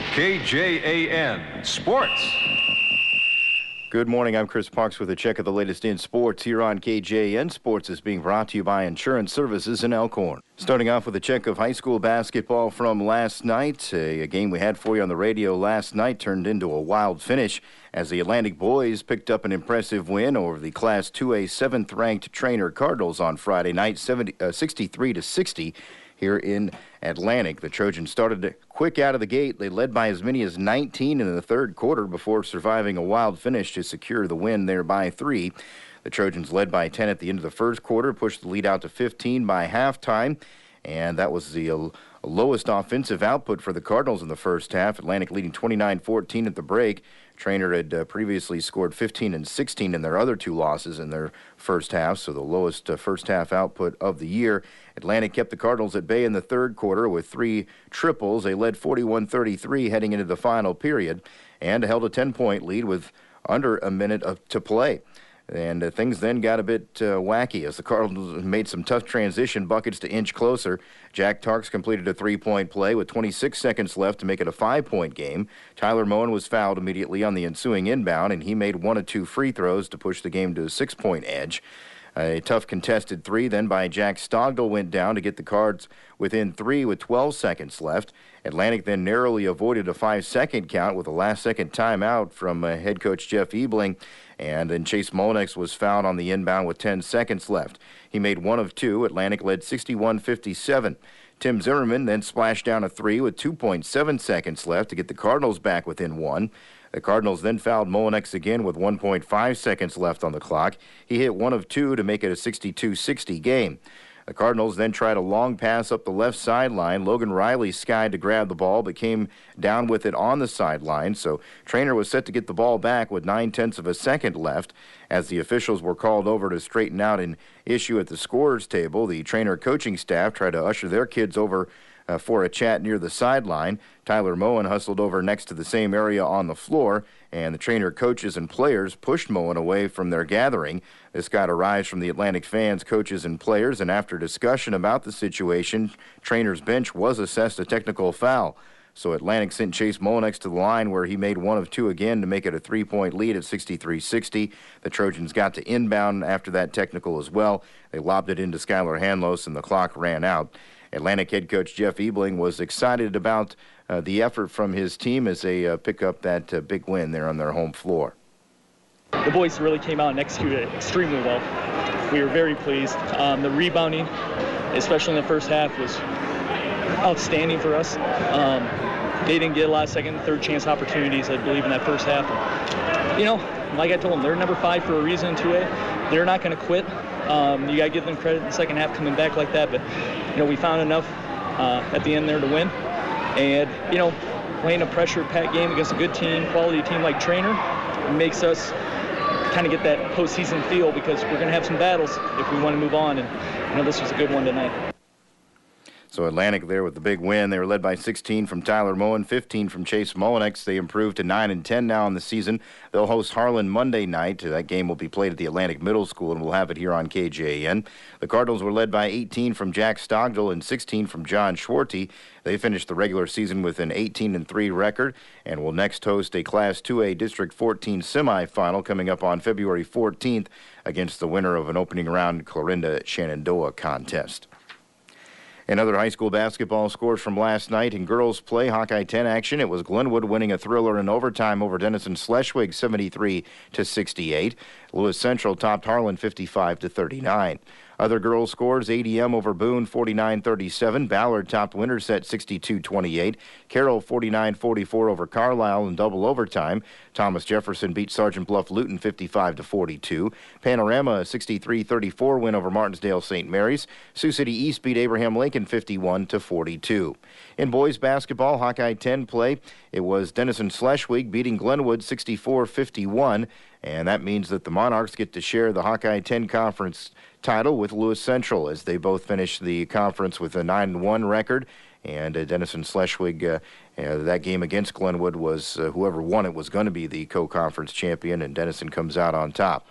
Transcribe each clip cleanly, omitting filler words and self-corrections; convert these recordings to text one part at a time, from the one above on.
KJAN Sports. Good morning. I'm Chris Parks with a check of the latest in sports here on KJAN. Sports is being brought to you by Insurance Services in Elkhorn. Starting off with a check of high school basketball from last night. A game we had for you on the radio last night turned into a wild finish as the Atlantic boys picked up an impressive win over the Class 2A 7th-ranked Trainer Cardinals on Friday night, 63-60. Here in Atlantic. The Trojans started quick out of the gate. They led by as many as 19 in the third quarter before surviving a wild finish to secure the win there by 3. The Trojans led by 10 at the end of the first quarter, pushed the lead out to 15 by halftime, and that was the lowest offensive output for the Cardinals in the first half. Atlantic leading 29-14 at the break. Trainer had previously scored 15 and 16 in their other two losses in their first half, so the lowest first half output of the year. Atlantic kept the Cardinals at bay in the third quarter with 3 triples. They led 41-33 heading into the final period and held a 10-point lead with under a minute to play. And things then got a bit wacky as the Cardinals made some tough transition buckets to inch closer. Jack Tarks completed a 3-point play with 26 seconds left to make it a 5-point game. Tyler Moen was fouled immediately on the ensuing inbound, and he made 1 of 2 free throws to push the game to a 6-point edge. A tough contested 3 then by Jack Stogdell went down to get the Cards within 3 with 12 seconds left. Atlantic then narrowly avoided a 5-second count with a last-second timeout from head coach Jeff Ebling. And then Chase Monex was fouled on the inbound with 10 seconds left. He made 1 of 2. Atlantic led 61-57. Tim Zimmerman then splashed down a 3 with 2.7 seconds left to get the Cardinals back within 1. The Cardinals then fouled Monex again with 1.5 seconds left on the clock. He hit 1 of 2 to make it a 62-60 game. The Cardinals then tried a long pass up the left sideline. Logan Riley skied to grab the ball, but came down with it on the sideline. So Trainer was set to get the ball back with 0.9 of a second left. As the officials were called over to straighten out an issue at the scorer's table, the Trainer coaching staff tried to usher their kids over for a chat near the sideline. Tyler Moen hustled over next to the same area on the floor, and the Trainer coaches and players pushed Moen away from their gathering. This got a rise from the Atlantic fans, coaches, and players, and after discussion about the situation, Trainer's bench was assessed a technical foul. So Atlantic sent Chase Monex to the line where he made 1 of 2 again to make it a 3-point lead at 63-60. The Trojans got to inbound after that technical as well. They lobbed it into Skylar Hanlos, and the clock ran out. Atlantic head coach Jeff Ebling was excited about the effort from his team as they pick up that big win there on their home floor. The boys really came out and executed extremely well. We were very pleased. The rebounding, especially in the first half, was outstanding for us. They didn't get a lot of second and third chance opportunities, I believe, in that first half. You know, like I told them, they're number 5 for a reason in 2A. They're not going to quit. You got to give them credit in the second half coming back like that. But, you know, we found enough at the end there to win. And, you know, playing a pressure-packed game against a good team, quality team like Trainer, makes us kind of get that postseason feel because we're going to have some battles if we want to move on. And, you know, this was a good one tonight. So Atlantic there with the big win. They were led by 16 from Tyler Moen, 15 from Chase Monex. They improved to 9-10 now in the season. They'll host Harlan Monday night. That game will be played at the Atlantic Middle School, and we'll have it here on KJAN. The Cardinals were led by 18 from Jack Stogdell and 16 from John Schwarty. They finished the regular season with an 18-3 record and will next host a Class 2A District 14 semifinal coming up on February 14th against the winner of an opening round Clarinda-Shenandoah contest. In other high school basketball scores from last night in girls play Hawkeye 10 action, it was Glenwood winning a thriller in overtime over Denison Schleswig 73-68. Lewis Central topped Harlan 55-39. Other girls' scores, ADM over Boone 49-37. Ballard topped Winterset 62-28. Carroll 49-44 over Carlisle in double overtime. Thomas Jefferson beat Sergeant Bluff Luton 55-42. Panorama a 63-34 win over Martinsdale St. Mary's. Sioux City East beat Abraham Lincoln 51-42. In boys basketball, Hawkeye 10 play, it was Denison Schleswig beating Glenwood 64-51. And that means that the Monarchs get to share the Hawkeye 10 conference title with Lewis Central as they both finish the conference with a 9-1 record. And Denison Schleswig, that game against Glenwood was whoever won it was going to be the co-conference champion, and Denison comes out on top.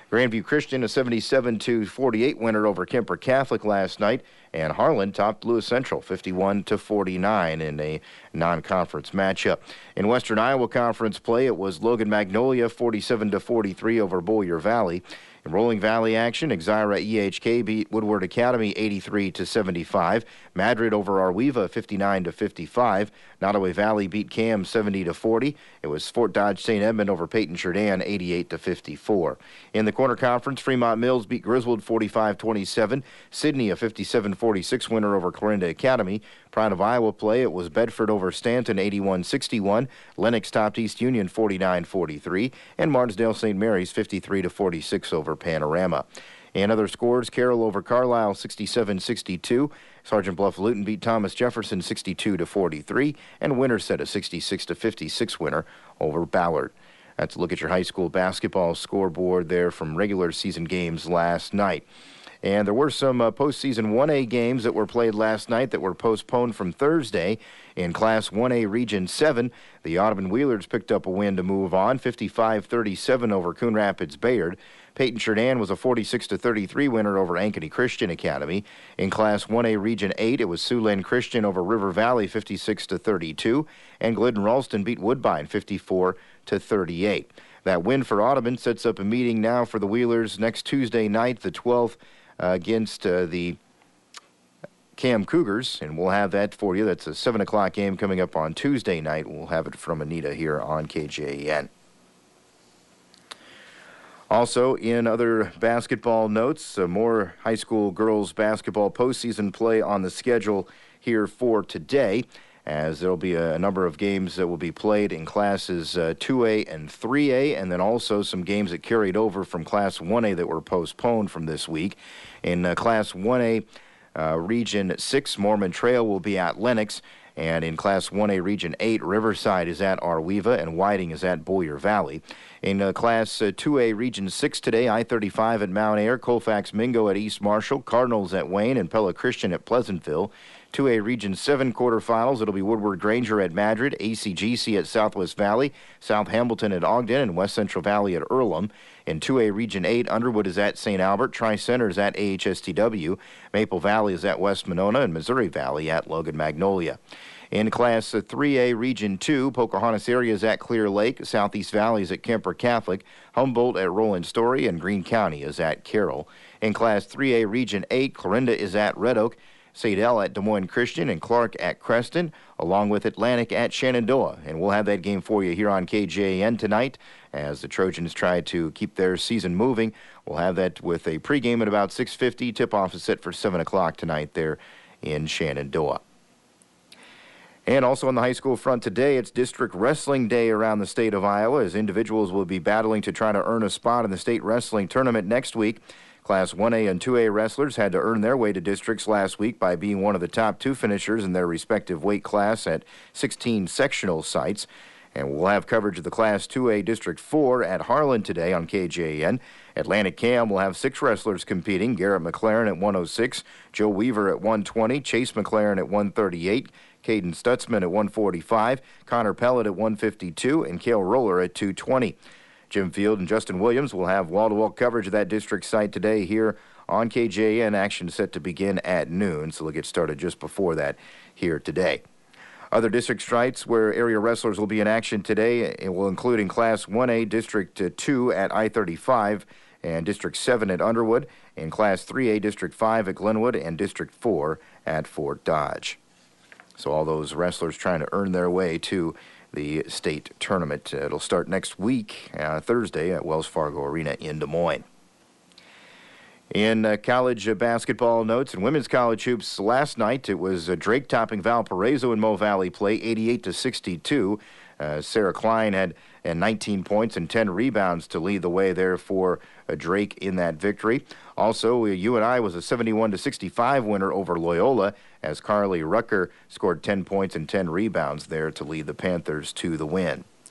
Grandview Christian, a 77-48 winner over Kemper Catholic last night, and Harlan topped Lewis Central 51-49 in a non-conference matchup. In Western Iowa Conference play, it was Logan Magnolia 47-43 over Boyer Valley. In Rolling Valley action, Exira EHK beat Woodward Academy 83-75. Madrid over Arweva 59-55. Nottoway Valley beat Cam 70-40. It was Fort Dodge St. Edmund over Peyton Jourdan 88-54. In the Corner Conference, Fremont Mills beat Griswold 45-27. Sidney a 57-46 winner over Clarinda Academy. Pride of Iowa play, it was Bedford over Stanton 81-61. Lennox topped East Union 49-43. And Martinsdale St. Mary's 53-46 over Panorama. And other scores, Carroll over Carlisle 67-62. Sergeant Bluff Luton beat Thomas Jefferson 62-43. And Winterset a 66-56 winner over Ballard. That's a look at your high school basketball scoreboard there from regular season games last night. And there were some postseason 1A games that were played last night that were postponed from Thursday. In Class 1A Region 7, the Audubon Wheelers picked up a win to move on, 55-37 over Coon Rapids Bayard. Peyton Jourdan was a 46-33 winner over Ankeny Christian Academy. In Class 1A Region 8, it was Siouxland Christian over River Valley 56-32, and Glidden Ralston beat Woodbine 54-38. That win for Audubon sets up a meeting now for the Wheelers next Tuesday night, the 12th, against the Cam Cougars, and we'll have that for you. That's a 7 o'clock game coming up on Tuesday night. We'll have it from Anita here on KJN. Also, in other basketball notes, more high school girls basketball postseason play on the schedule here for today, as there will be a number of games that will be played in classes 2A and 3A, and then also some games that carried over from Class 1A that were postponed from this week. In Class 1A Region 6, Mormon Trail will be at Lennox, and in Class 1A Region 8, Riverside is at Arweva, and Whiting is at Boyer Valley. In Class 2A Region 6 today, I-35 at Mount Ayr, Colfax Mingo at East Marshall, Cardinals at Wayne, and Pella Christian at Pleasantville. 2A Region 7 quarterfinals, it'll be Woodward Granger at Madrid, ACGC at Southwest Valley, South Hamilton at Ogden, and West Central Valley at Earlham. In 2A Region 8, Underwood is at St. Albert, Tri-Center is at AHSTW, Maple Valley is at West Monona, and Missouri Valley at Logan Magnolia. In Class 3A Region 2, Pocahontas area is at Clear Lake, Southeast Valley is at Kemper Catholic, Humboldt at Roland Story, and Greene County is at Carroll. In Class 3A Region 8, Clarinda is at Red Oak, Sadell at Des Moines Christian, and Clark at Creston, along with Atlantic at Shenandoah. And we'll have that game for you here on KJN tonight as the Trojans try to keep their season moving. We'll have that with a pregame at about 6:50. Tip-off is set for 7 o'clock tonight there in Shenandoah. And also on the high school front today, it's District Wrestling Day around the state of Iowa, as individuals will be battling to try to earn a spot in the state wrestling tournament next week. Class 1A and 2A wrestlers had to earn their way to districts last week by being one of the top two finishers in their respective weight class at 16 sectional sites. And we'll have coverage of the Class 2A District 4 at Harlan today on KJN. Atlantic Cam will have 6 wrestlers competing: Garrett McLaren at 106, Joe Weaver at 120, Chase McLaren at 138, Caden Stutzman at 145, Connor Pellet at 152, and Cale Roller at 220. Jim Field and Justin Williams will have wall-to-wall coverage of that district site today here on KJN. Action set to begin at noon, so they'll get started just before that here today. Other district sites where area wrestlers will be in action today, it will include in Class 1A District 2 at I-35 and District 7 at Underwood, in Class 3A District 5 at Glenwood, and District 4 at Fort Dodge. So all those wrestlers trying to earn their way to the state tournament. It'll start next week, Thursday, at Wells Fargo Arena in Des Moines. In college basketball notes and women's college hoops last night, it was Drake topping Valparaiso in Mo Valley play, 88-62. Sarah Klein had 19 points and 10 rebounds to lead the way there for Drake in that victory. Also, UNI was a 71-65 winner over Loyola, as Carly Rucker scored 10 points and 10 rebounds there to lead the Panthers to the win.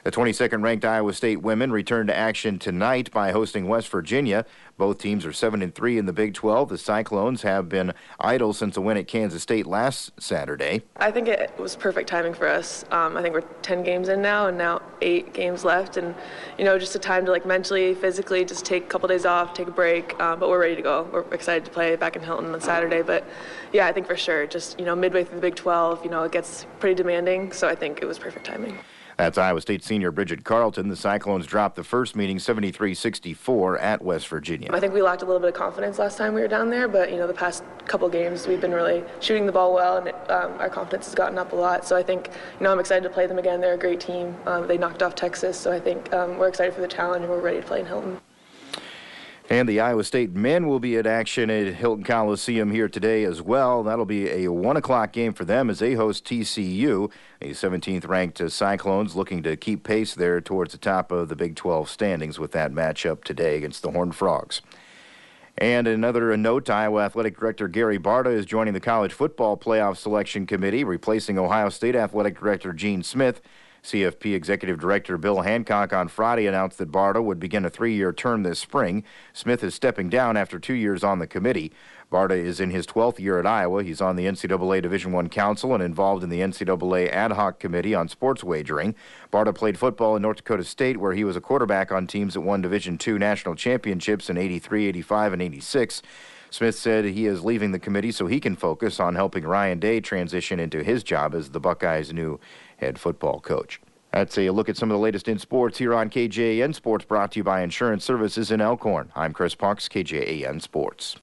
The 22nd ranked Iowa State women return to action tonight by hosting West Virginia. Both teams are 7-3 in the Big 12. The Cyclones have been idle since a win at Kansas State last Saturday. I think it was perfect timing for us. I think we're 10 games in now, and now 8 games left, and just a time to mentally, physically, just take a couple days off, take a break. But we're ready to go. We're excited to play back in Hilton on Saturday. But yeah, I think for sure, just midway through the Big 12, it gets pretty demanding. So I think it was perfect timing. That's Iowa State senior Bridget Carlton. The Cyclones dropped the first meeting 73-64 at West Virginia. I think we lacked a little bit of confidence last time we were down there, but the past couple games we've been really shooting the ball well, and our confidence has gotten up a lot. So I think I'm excited to play them again. They're a great team. They knocked off Texas, so I think we're excited for the challenge and we're ready to play in Hilton. And the Iowa State men will be at action at Hilton Coliseum here today as well. That'll be a 1 o'clock game for them as they host TCU, a 17th ranked Cyclones looking to keep pace there towards the top of the Big 12 standings with that matchup today against the Horned Frogs. And another note, Iowa Athletic Director Gary Barta is joining the College Football Playoff Selection Committee, replacing Ohio State Athletic Director Gene Smith. CFP Executive Director Bill Hancock on Friday announced that Barta would begin a 3-year term this spring. Smith is stepping down after 2 years on the committee. Barta is in his 12th year at Iowa. He's on the NCAA Division I Council and involved in the NCAA Ad Hoc Committee on Sports Wagering. Barta played football in North Dakota State, where he was a quarterback on teams that won Division II national championships in 83, 85, and 86. Smith said he is leaving the committee so he can focus on helping Ryan Day transition into his job as the Buckeyes' new head football coach. That's a look at some of the latest in sports here on KJAN Sports, brought to you by Insurance Services in Elkhorn. I'm Chris Parks, KJAN Sports.